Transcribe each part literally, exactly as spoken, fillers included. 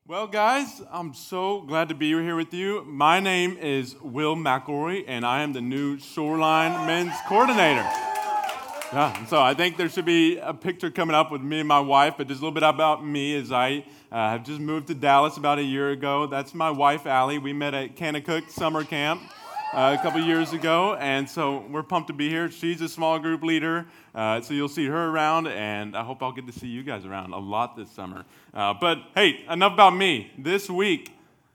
Well, guys, I'm so glad to be here with you. My name is Will McElroy, and I am the new Shoreline Men's Coordinator. Yeah, so I think there should be a picture coming up with me and my wife, but just a little bit about me is I uh, have just moved to Dallas about a year ago. That's my wife, Allie. We met at Kanakuk Summer Camp uh, a couple years ago, and so we're pumped to be here. She's a small group leader, uh, so you'll see her around, and I hope I'll get to see you guys around a lot this summer. Uh, but hey, enough about me. This week,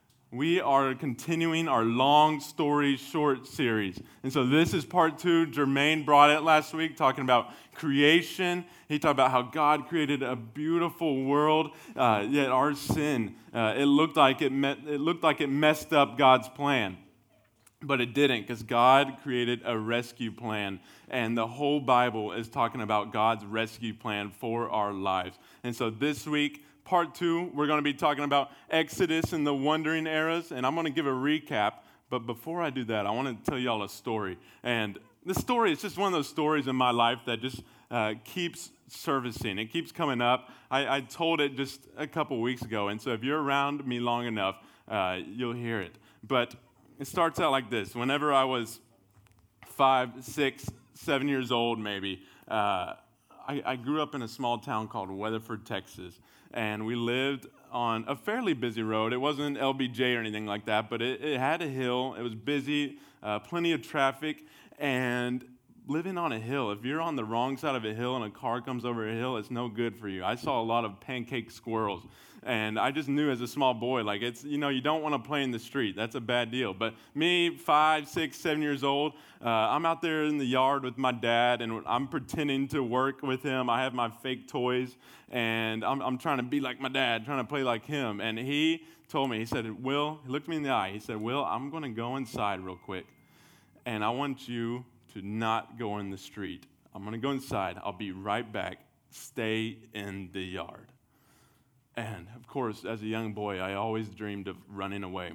we are continuing our long story short series. And so this is part two. Jermaine brought it last week, talking about creation. He talked about how God created a beautiful world, uh, yet our sin, uh, it looked like it, met, it looked like it messed up God's plan. But it didn't, because God created a rescue plan. And the whole Bible is talking about God's rescue plan for our lives. And so this week, part two, we're going to be talking about Exodus and the wandering eras, and I'm going to give a recap. But before I do that, I want to tell y'all a story. And this story is just one of those stories in my life that just uh, keeps servicing. It keeps coming up. I, I told it just a couple weeks ago, and so if you're around me long enough, uh, you'll hear it. But it starts out like this. Whenever I was five, six, seven years old, maybe, uh, I, I grew up in a small town called Weatherford, Texas. And we lived on a fairly busy road. It wasn't L B J or anything like that, but it, it had a hill. It was busy, uh, plenty of traffic, and living on a hill, if you're on the wrong side of a hill and a car comes over a hill, it's no good for you. I saw a lot of pancake squirrels, and I just knew as a small boy, like, it's, you know, you don't want to play in the street. That's a bad deal. But me, five, six, seven years old, uh, I'm out there in the yard with my dad, and I'm pretending to work with him. I have my fake toys, and I'm, I'm trying to be like my dad, trying to play like him. And he told me, he said, Will, he looked me in the eye. He said, Will, I'm going to go inside real quick, and I want you to not go in the street. I'm going to go inside. I'll be right back. Stay in the yard. And, of course, as a young boy, I always dreamed of running away.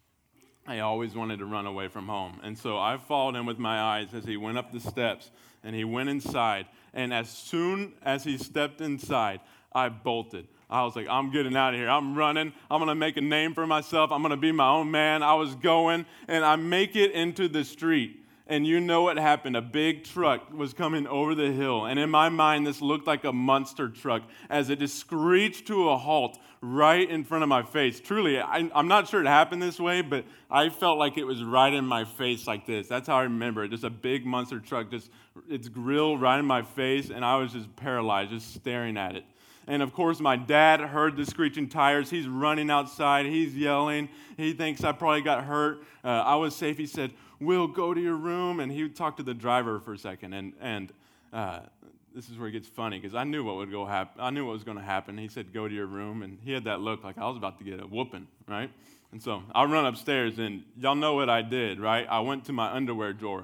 I always wanted to run away from home. And so I followed him with my eyes as he went up the steps, and he went inside. And as soon as he stepped inside, I bolted. I was like, I'm getting out of here. I'm running. I'm going to make a name for myself. I'm going to be my own man. I was going, and I make it into the street. And you know what happened. A big truck was coming over the hill. And in my mind, this looked like a monster truck as it just screeched to a halt right in front of my face. Truly, I, I'm not sure it happened this way, but I felt like it was right in my face like this. That's how I remember it. Just a big monster truck, just its grill right in my face, and I was just paralyzed, just staring at it. And, of course, my dad heard the screeching tires. He's running outside. He's yelling. He thinks I probably got hurt. Uh, I was safe. He said, Will, go to your room. And he talked to the driver for a second. And and uh, this is where it gets funny, because I knew what would go happen. I knew what was going to happen. He said, go to your room. And he had that look like I was about to get a whooping, right? And so I run upstairs, and y'all know what I did, right? I went to my underwear drawer.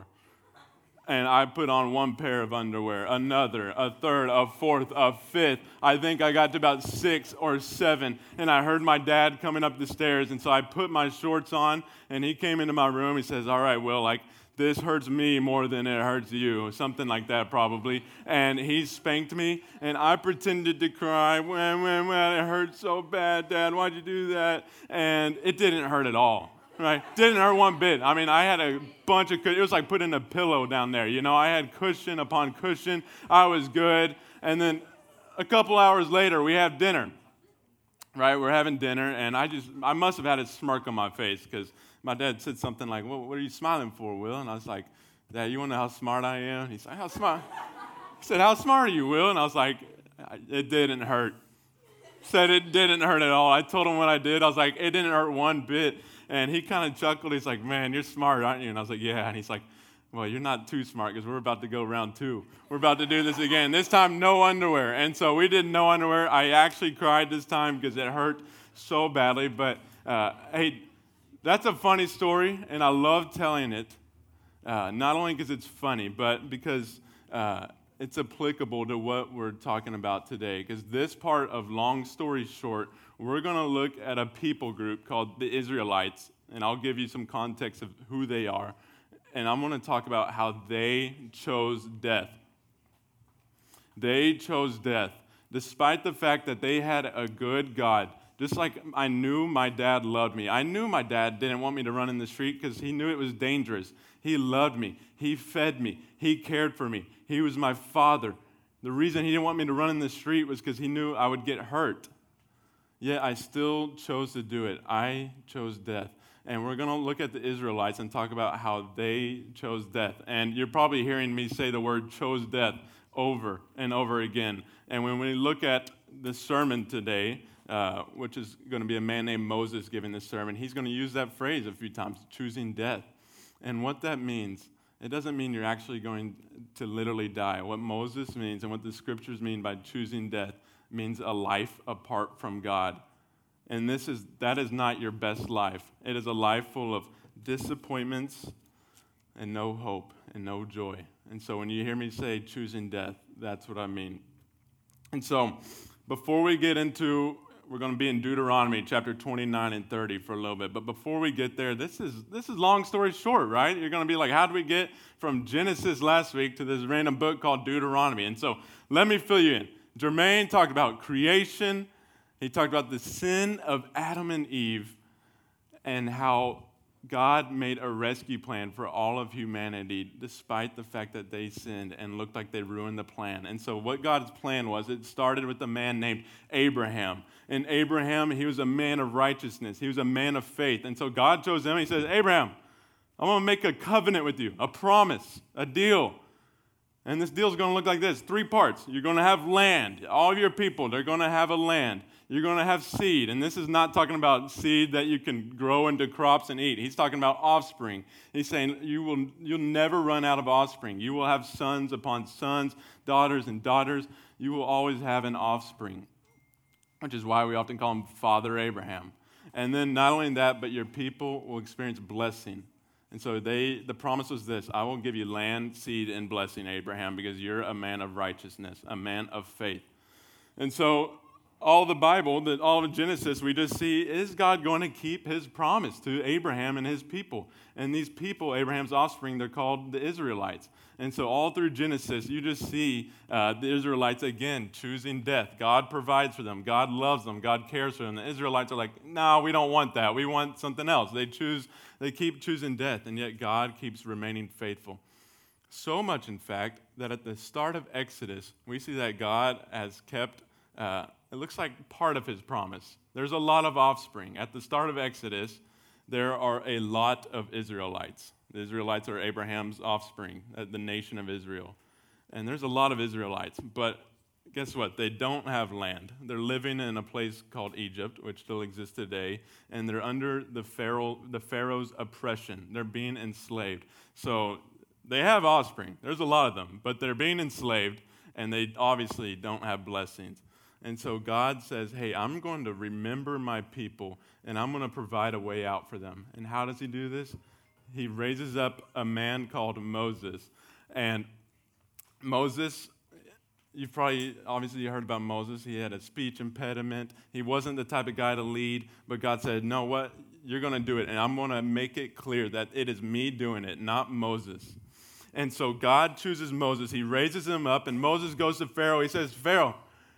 And I put on one pair of underwear, another, a third, a fourth, a fifth. I think I got to about six or seven, and I heard my dad coming up the stairs, and so I put my shorts on, and he came into my room. He says, all right, Will, like, this hurts me more than it hurts you, something like that probably. And he spanked me, and I pretended to cry. When, when, when, it hurt so bad, Dad, why'd you do that? And it didn't hurt at all. Right? Didn't hurt one bit. I mean, I had a bunch of, it was like putting a pillow down there. You know, I had cushion upon cushion. I was good. And then a couple hours later, we have dinner. Right? We're having dinner, and I just, I must have had a smirk on my face, because my dad said something like, well, what are you smiling for, Will? And I was like, Dad, you want to know how smart I am? He said, how smart? He said, how smart are you, Will? And I was like, it didn't hurt. Said it didn't hurt at all. I told him what I did. I was like, it didn't hurt one bit. And he kind of chuckled. He's like, man, you're smart, aren't you? And I was like, yeah. And he's like, well, you're not too smart, because we're about to go round two. We're about to do this again. This time, no underwear. And so we did no underwear. I actually cried this time because it hurt so badly. But, uh, hey, that's a funny story, and I love telling it, uh, not only because it's funny, but because uh, it's applicable to what we're talking about today. Because this part of Long Story Short, we're going to look at a people group called the Israelites, and I'll give you some context of who they are. And I'm going to talk about how they chose death. They chose death. Despite the fact that they had a good God, Just like I knew my dad loved me. I knew my dad didn't want me to run in the street because he knew it was dangerous. He loved me. He fed me. He cared for me. He was my father. The reason he didn't want me to run in the street was because he knew I would get hurt. Yet I still chose to do it. I chose death. And we're going to look at the Israelites and talk about how they chose death. And you're probably hearing me say the word chose death over and over again. And when we look at the sermon today, uh, which is going to be a man named Moses giving this sermon, he's going to use that phrase a few times, choosing death. And what that means, it doesn't mean you're actually going to literally die. What Moses means and what the scriptures mean by choosing death means a life apart from God. And this is that is not your best life. It is a life full of disappointments and no hope and no joy. And so when you hear me say choosing death, that's what I mean. And so before we get into, we're going to be in Deuteronomy chapter twenty-nine and thirty for a little bit. But before we get there, this is this is long story short, right? You're going to be like, how do we get from Genesis last week to this random book called Deuteronomy? And so let me fill you in. Jermaine talked about creation. He talked about the sin of Adam and Eve and how God made a rescue plan for all of humanity despite the fact that they sinned and looked like they ruined the plan. And so what God's plan was, it started with a man named Abraham. And Abraham, he was a man of righteousness. He was a man of faith. And so God chose him. He says, Abraham, I'm going to make a covenant with you, a promise, a deal. And this deal is going to look like this, three parts. You're going to have land. All of your people, they're going to have a land. You're going to have seed. And this is not talking about seed that you can grow into crops and eat. He's talking about offspring. He's saying you will, you'll never run out of offspring. You will have sons upon sons, daughters and daughters. You will always have an offspring, which is why we often call him Father Abraham. And then not only that, but your people will experience blessing. And so they, the promise was this: I will give you land, seed, and blessing, Abraham, because you're a man of righteousness, a man of faith. And so all the Bible, that all of Genesis, we just see, is God going to keep his promise to Abraham and his people? And these people, Abraham's offspring, they're called the Israelites. And so all through Genesis, you just see uh, the Israelites, again, choosing death. God provides for them. God loves them. God cares for them. The Israelites are like, no, we don't want that. We want something else. They choose, they keep choosing death, and yet God keeps remaining faithful. So much, in fact, that at the start of Exodus, we see that God has kept uh, it looks like part of his promise. There's a lot of offspring. At the start of Exodus, there are a lot of Israelites. The Israelites are Abraham's offspring, the nation of Israel. And there's a lot of Israelites. But guess what? They don't have land. They're living in a place called Egypt, which still exists today, and they're under the Pharaoh, the Pharaoh's oppression. They're being enslaved. So they have offspring. There's a lot of them, but they're being enslaved, and they obviously don't have blessings. And so God says, hey, I'm going to remember my people, and I'm going to provide a way out for them. And how does he do this? He raises up a man called Moses. And Moses, you've probably, obviously you heard about Moses. He had a speech impediment. He wasn't the type of guy to lead, but God said, no, what? You're going to do it, and I'm going to make it clear that it is me doing it, not Moses. And so God chooses Moses. He raises him up, and Moses goes to Pharaoh. He says, Pharaoh,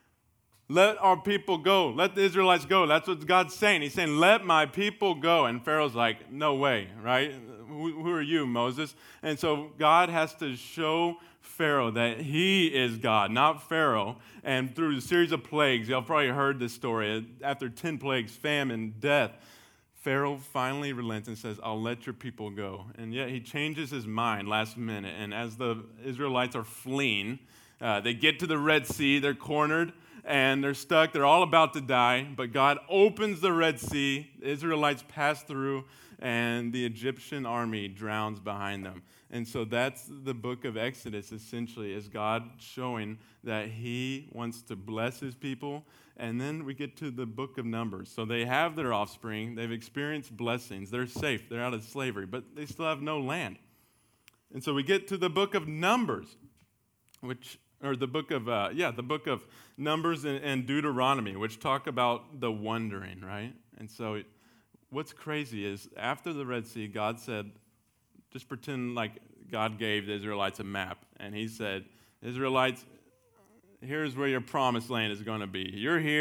let our people go. Let the Israelites go. That's what God's saying. He's saying, let my people go. And Pharaoh's like, no way, right? Who, who are you, Moses? And so God has to show Pharaoh that he is God, not Pharaoh. And through a series of plagues, y'all probably heard this story. After ten plagues, famine, death, Pharaoh finally relents and says, I'll let your people go. And yet he changes his mind last minute. And as the Israelites are fleeing, uh, they get to the Red Sea. They're cornered. And they're stuck. They're all about to die. But God opens the Red Sea. The Israelites pass through, and the Egyptian army drowns behind them. And so that's the book of Exodus, essentially, is God showing that he wants to bless his people. And then we get to the book of Numbers. So they have their offspring. They've experienced blessings. They're safe. They're out of slavery. But they still have no land. And so we get to the book of Numbers, which... Or the book of, uh, yeah, the book of Numbers and, and Deuteronomy, which talk about the wandering, right? And so what's crazy is after the Red Sea, God said, just pretend like God gave the Israelites a map. And he said, Israelites, here's where your promised land is going to be. You're here.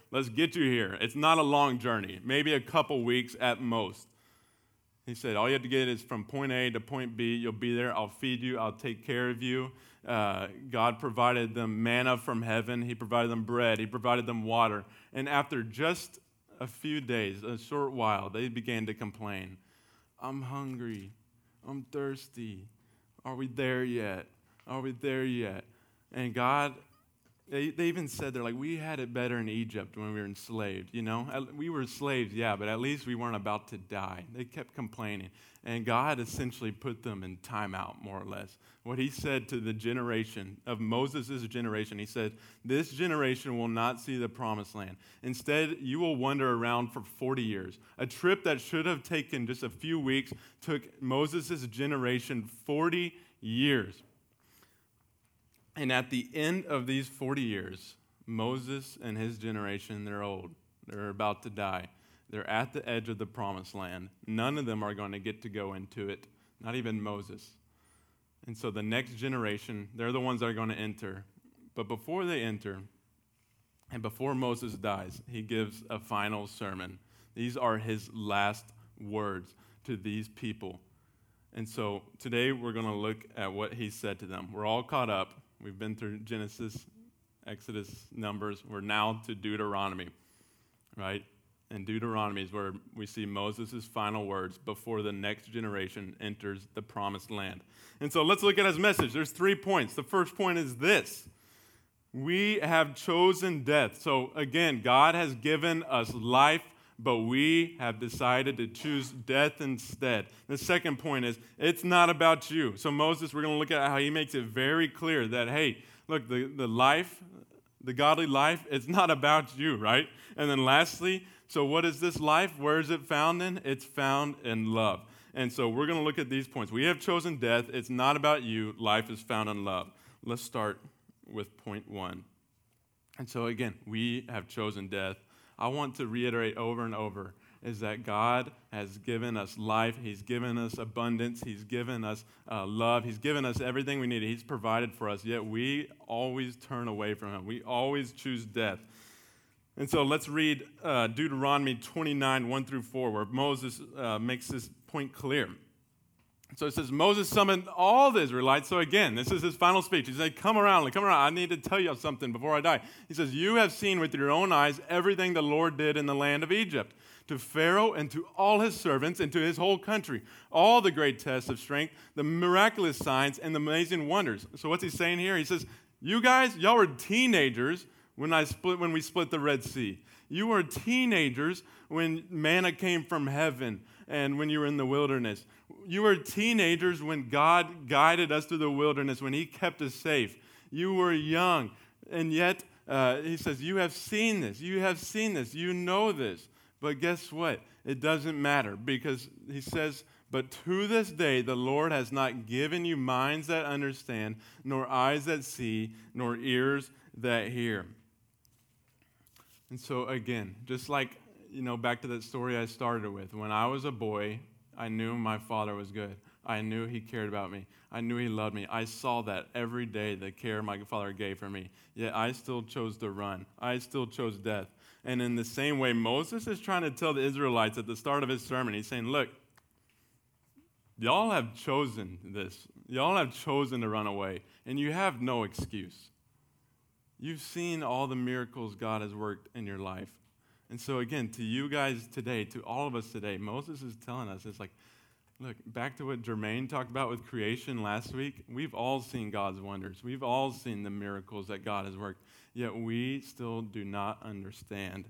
let's get you here. It's not a long journey, maybe a couple weeks at most. He said, all you have to get is from point A to point B. You'll be there. I'll feed you. I'll take care of you. Uh, God provided them manna from heaven. He provided them bread. He provided them water. And after just a few days, a short while, they began to complain. I'm hungry. I'm thirsty. Are we there yet? Are we there yet? And God, they, they even said, they're like, we had it better in Egypt when we were enslaved, you know? We were slaves, yeah, but at least we weren't about to die. They kept complaining. And God essentially put them in timeout, more or less. What he said to the generation of Moses' generation, he said, this generation will not see the promised land. Instead, you will wander around for forty years. A trip that should have taken just a few weeks took Moses' generation forty years. And at the end of these forty years, Moses and his generation, they're old. They're about to die. They're at the edge of the promised land. None of them are going to get to go into it, not even Moses. And so the next generation, they're the ones that are going to enter. But before they enter, and before Moses dies, he gives a final sermon. These are his last words to these people. And so today we're going to look at what he said to them. We're all caught up. We've been through Genesis, Exodus, Numbers. We're now to Deuteronomy, right? And Deuteronomy is where we see Moses' final words before the next generation enters the promised land. And so let's look at his message. There's three points. The first point is this. We have chosen death. So again, God has given us life, but we have decided to choose death instead. The second point is, it's not about you. So Moses, we're going to look at how he makes it very clear that, hey, look, the, the life, the godly life, it's not about you, right? And then lastly, so what is this life? Where is it found in? It's found in love. And so we're going to look at these points. We have chosen death. It's not about you. Life is found in love. Let's start with point one. And so again, we have chosen death. I want to reiterate over and over is that God has given us life. He's given us abundance. He's given us uh, love. He's given us everything we need. He's provided for us, yet we always turn away from him. We always choose death. And so let's read uh, Deuteronomy twenty-nine, one through four, where Moses uh, makes this point clear. So it says, Moses summoned all the Israelites. So again, this is his final speech. He said, come around, come around. I need to tell you something before I die. He says, you have seen with your own eyes everything the Lord did in the land of Egypt, to Pharaoh and to all his servants and to his whole country, all the great tests of strength, the miraculous signs, and the amazing wonders. So what's he saying here? He says, you guys, y'all were teenagers when I split when we split the Red Sea. You were teenagers when manna came from heaven and when you were in the wilderness. You were teenagers when God guided us through the wilderness, when he kept us safe. You were young, and yet uh, he says, you have seen this. You have seen this. You know this. But guess what? It doesn't matter, because he says, but to this day the Lord has not given you minds that understand, nor eyes that see, nor ears that hear. And so again, just like, you know, back to that story I started with, when I was a boy, I knew my father was good. I knew he cared about me. I knew he loved me. I saw that every day, the care my father gave for me. Yet I still chose to run. I still chose death. And in the same way, Moses is trying to tell the Israelites at the start of his sermon, he's saying, look, y'all have chosen this. Y'all have chosen to run away, and you have no excuse. You've seen all the miracles God has worked in your life. And so again, to you guys today, to all of us today, Moses is telling us, it's like, look, back to what Jermaine talked about with creation last week, we've all seen God's wonders. We've all seen the miracles that God has worked, yet we still do not understand.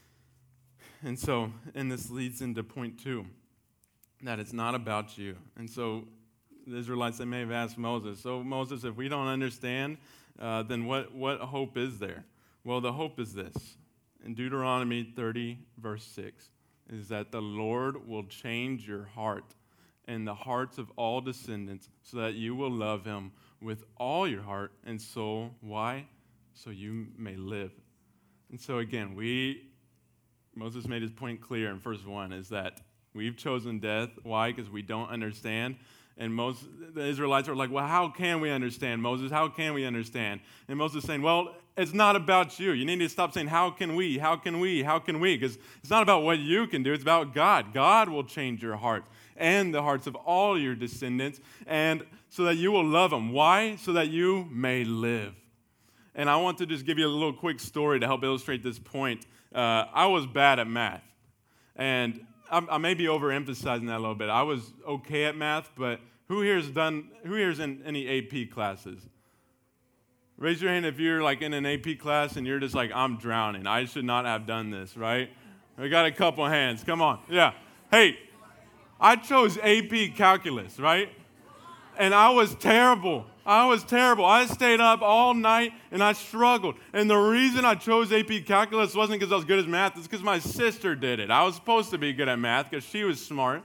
And so, and this leads into point two, that it's not about you. And so the Israelites, they may have asked Moses, so Moses, if we don't understand, uh, then what, what hope is there? Well, the hope is this. In Deuteronomy thirty, verse six, is that the Lord will change your heart and the hearts of all descendants so that you will love him with all your heart and soul. Why? So you may live. And so again, we, Moses made his point clear in verse one, is that we've chosen death. Why? Because we don't understand. And most the Israelites are like, well, how can we understand, Moses? How can we understand? And Moses is saying, well, it's not about you. You need to stop saying, how can we, how can we, how can we? Because it's not about what you can do. It's about God. God will change your heart and the hearts of all your descendants, and so that you will love them. Why? So that you may live. And I want to just give you a little quick story to help illustrate this point. Uh, I was bad at math, and I, I may be overemphasizing that a little bit. I was okay at math, but who here's done? Who here's in any A P classes? Raise your hand if you're like in an A P class and you're just like, I'm drowning. I should not have done this, right? We got a couple hands. Come on. Yeah. Hey, I chose A P calculus, right? And I was terrible. I was terrible. I stayed up all night and I struggled. And the reason I chose A P calculus wasn't because I was good at math. It's because my sister did it. I was supposed to be good at math because she was smart.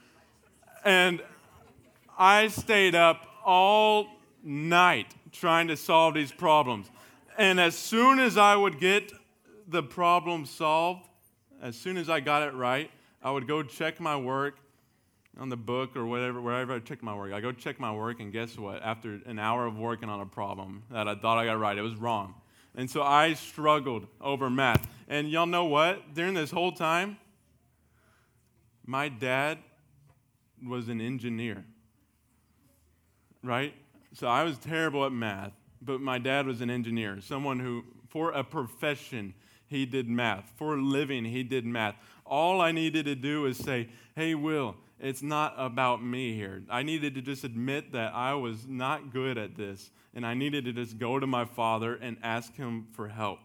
And I stayed up all night trying to solve these problems. And as soon as I would get the problem solved, as soon as I got it right, I would go check my work on the book or whatever, wherever I check my work. I go check my work, and guess what? After an hour of working on a problem that I thought I got right, it was wrong. And so I struggled over math. And y'all know what? During this whole time, my dad was an engineer, right? So I was terrible at math, but my dad was an engineer, someone who, for a profession, he did math. For a living, he did math. All I needed to do is say, hey, Will, it's not about me here. I needed to just admit that I was not good at this, and I needed to just go to my father and ask him for help.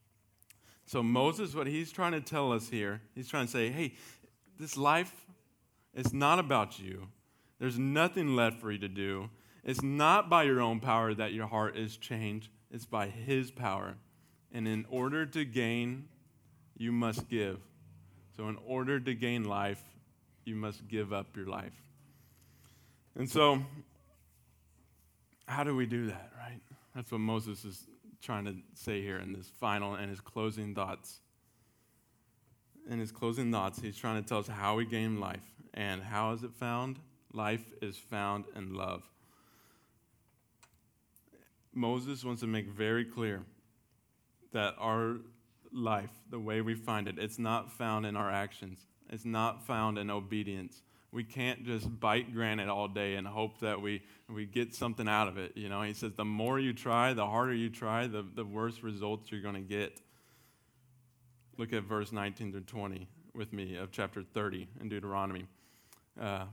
So Moses, what he's trying to tell us here, he's trying to say, hey, this life, it's not about you. There's nothing left for you to do. It's not by your own power that your heart is changed. It's by his power. And in order to gain, you must give. So in order to gain life, you must give up your life. And so, how do we do that, right? That's what Moses is trying to say here in this final and his closing thoughts. In his closing thoughts, he's trying to tell us how we gain life. And how is it found? Life is found in love. Moses wants to make very clear that our life, the way we find it, it's not found in our actions. It's not found in obedience. We can't just bite granite all day and hope that we, we get something out of it. You know, he says the more you try, the harder you try, the, the worse results you're going to get. Look at verse nineteen through twenty with me of chapter thirty in Deuteronomy. Uh,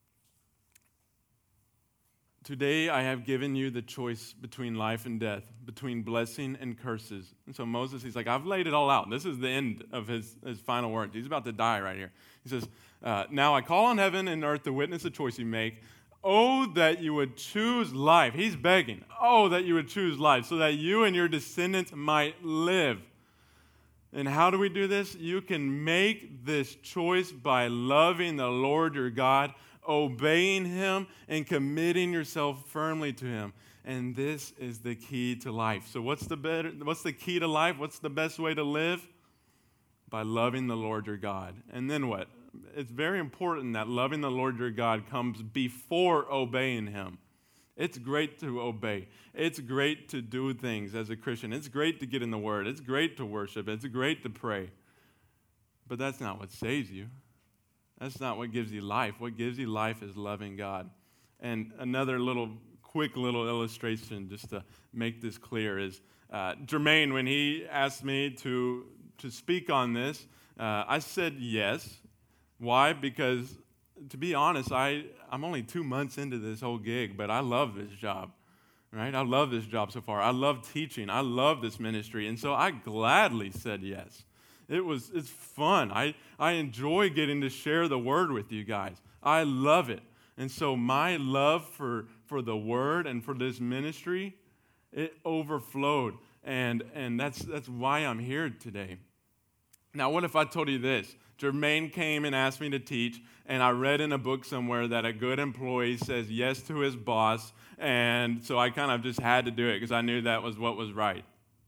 Today I have given you the choice between life and death, between blessing and curses. And so Moses, he's like, I've laid it all out. This is the end of his, his final words. He's about to die right here. He says, uh, now I call on heaven and earth to witness the choice you make. Oh, that you would choose life. He's begging. Oh, that you would choose life so that you and your descendants might live. And how do we do this? You can make this choice by loving the Lord your God, obeying him, and committing yourself firmly to him. And this is the key to life. So what's the better, what's the key to life? What's the best way to live? By loving the Lord your God. And then what? It's very important that loving the Lord your God comes before obeying him. It's great to obey. It's great to do things as a Christian. It's great to get in the Word. It's great to worship. It's great to pray. But that's not what saves you. That's not what gives you life. What gives you life is loving God. And another little, quick little illustration just to make this clear is uh, Jermaine, when he asked me to, to speak on this, uh, I said yes. Why? Because, to be honest, I, I'm only two months into this whole gig, but I love this job, right? I love this job so far. I love teaching. I love this ministry. And so I gladly said yes. It was, it's fun. I, I enjoy getting to share the word with you guys. I love it. And so my love for, for the word and for this ministry, it overflowed. And, and that's, that's why I'm here today. Now, what if I told you this? Jermaine came and asked me to teach, and I read in a book somewhere that a good employee says yes to his boss, and so I kind of just had to do it because I knew that was what was right.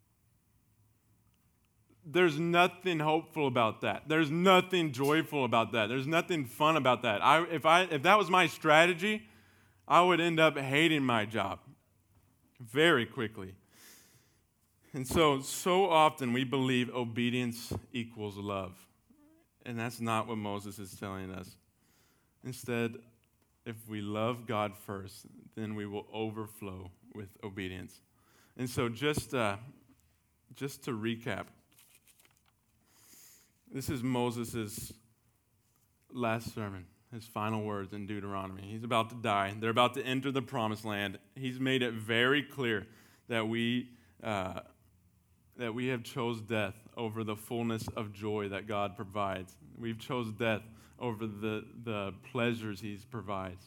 There's nothing hopeful about that. There's nothing joyful about that. There's nothing fun about that. I, if, I, if that was my strategy, I would end up hating my job very quickly. And so, so often we believe obedience equals love. And that's not what Moses is telling us. Instead, if we love God first, then we will overflow with obedience. And so just, uh, just to recap, this is Moses' last sermon, his final words in Deuteronomy. He's about to die. They're about to enter the promised land. He's made it very clear that we, uh, that we have chose death over the fullness of joy that God provides. We've chose death over the, the pleasures he provides.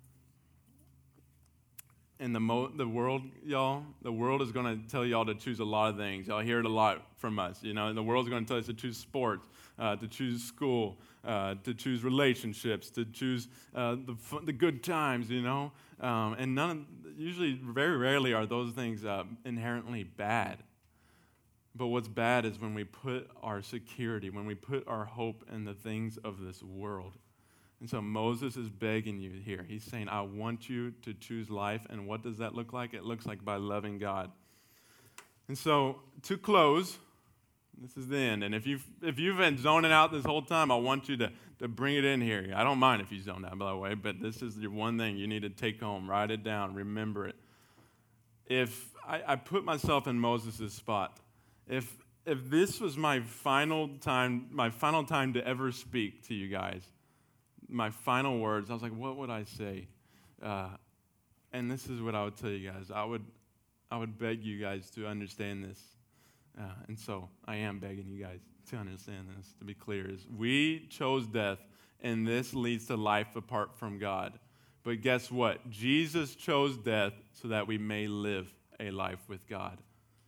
And the mo- the world, y'all, the world is going to tell y'all to choose a lot of things. Y'all hear it a lot from us, you know. And the world's going to tell us to choose sports, uh, to choose school, uh, to choose relationships, to choose uh, the fun, the good times, you know. Um, and none of, usually, very rarely are those things uh, inherently bad. But what's bad is when we put our security, when we put our hope in the things of this world. And so Moses is begging you here. He's saying, I want you to choose life. And what does that look like? It looks like by loving God. And so to close, this is the end. And if you've, if you've been zoning out this whole time, I want you to, to bring it in here. I don't mind if you zone out, by the way, but this is your one thing you need to take home. Write it down. Remember it. If I, I put myself in Moses' spot, if if this was my final time, my final time to ever speak to you guys, my final words, I was like, what would I say? Uh, and this is what I would tell you guys. I would, I would beg you guys to understand this. Uh, and so I am begging you guys to understand this, to be clear, is we chose death, and this leads to life apart from God. But guess what? Jesus chose death so that we may live a life with God.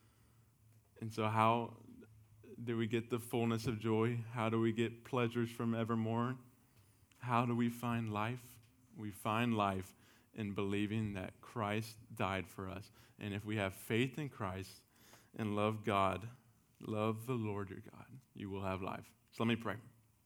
And so how do we get the fullness of joy? How do we get pleasures from evermore? How do we find life? We find life in believing that Christ died for us. And if we have faith in Christ and love God, love the Lord your God, you will have life. So let me pray.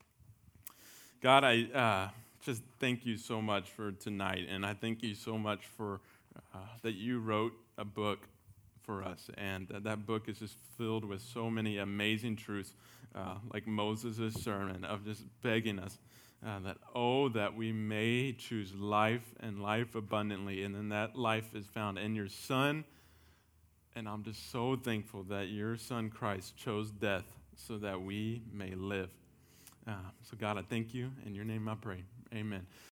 God, I uh, just thank you so much for tonight. And I thank you so much for uh, that you wrote a book for us. And uh, that book is just filled with so many amazing truths, uh, like Moses' sermon of just begging us Uh, that, oh, that we may choose life and life abundantly. And then that life is found in your Son. And I'm just so thankful that your Son, Christ, chose death so that we may live. Uh, so, God, I thank you. In your name I pray. Amen.